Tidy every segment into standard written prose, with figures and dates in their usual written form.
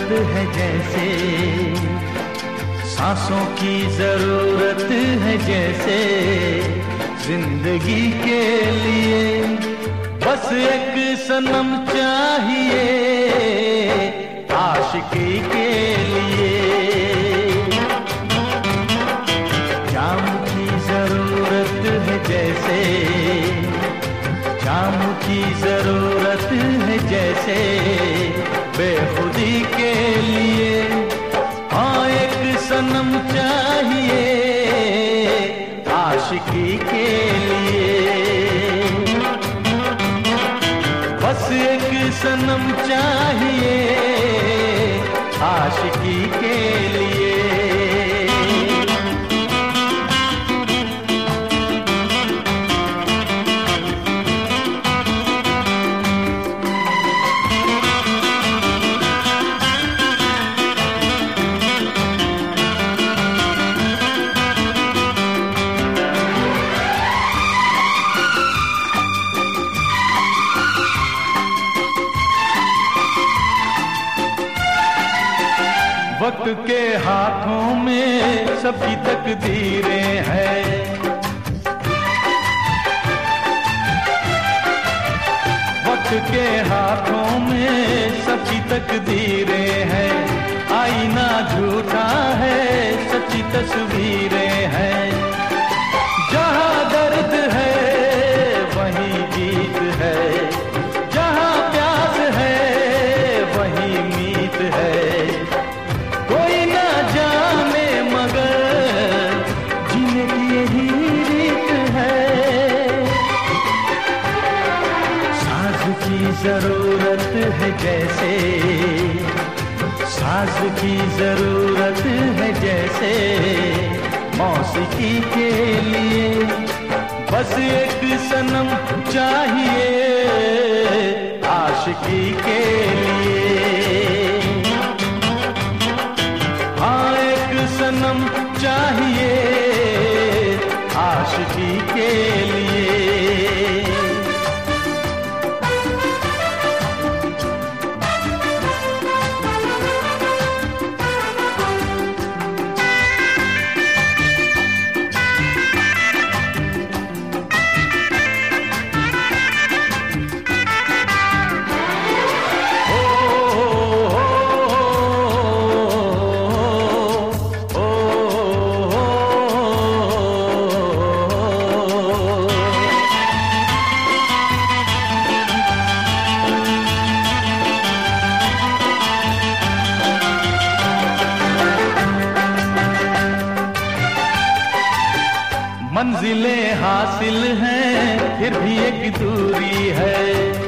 है जैसे, सांसों की जरूरत है जैसे, जिंदगी के लिए बस एक सनम चाहिए आशिकी के लिए। जाम की जरूरत है जैसे, जाम की जरूरत है जैसे, बेखुदी के लिए हाँ एक सनम चाहिए आशिकी के लिए। बस एक सनम चाहिए आशिकी के लिए। वक्त के हाथों में सबकी तकदीरें हैं, वक्त के हाथों में सबकी तकदीरें हैं। आईना झूठा है, सच्ची तस्वीरें हैं। जहाँ दर्द है वहीं जीत है, जहाँ प्यास है वहीं मीत है। कोई ना जाने मगर जीने की यही रीत है। साज की जरूरत है जैसे, साज की जरूरत है जैसे, मौसीकी के लिए बस एक सनम चाहिए आशिकी के लिए। हाँ एक सनम चाहिए आशिकी के लिए। मंजिलें हासिल हैं फिर भी एक दूरी है,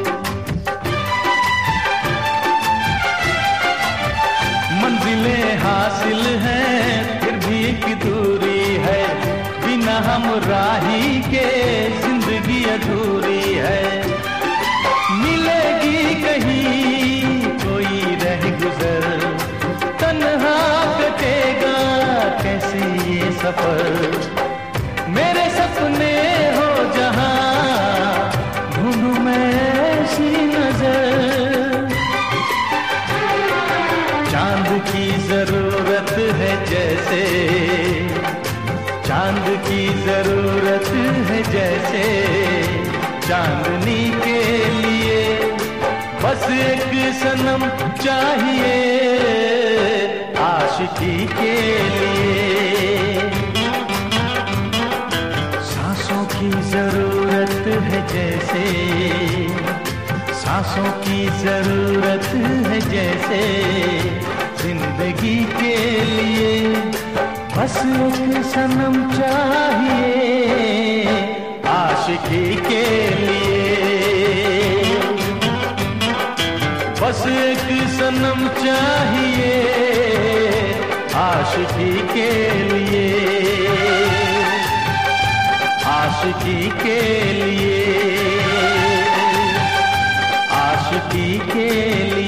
मंजिलें हासिल हैं फिर भी एक दूरी है। बिना हमराही के जिंदगी अधूरी है। मिलेगी कहीं कोई रह गुजर, तन्हा कटेगा कैसे ये सफर। मेरे सपने हो जहां ढूंढूं मैं ऐसी नजर। चांद की जरूरत है जैसे, चांद की जरूरत है जैसे, चांदनी के लिए बस एक सनम चाहिए आशिकी के लिए। सांसों की जरूरत है जैसे, सांसों की जरूरत है जैसे, जिंदगी के लिए बस एक सनम चाहिए आशिकी के लिए। बस एक सनम चाहिए आशिकी के लिए, आशिकी के लिए, आशिकी के लिए।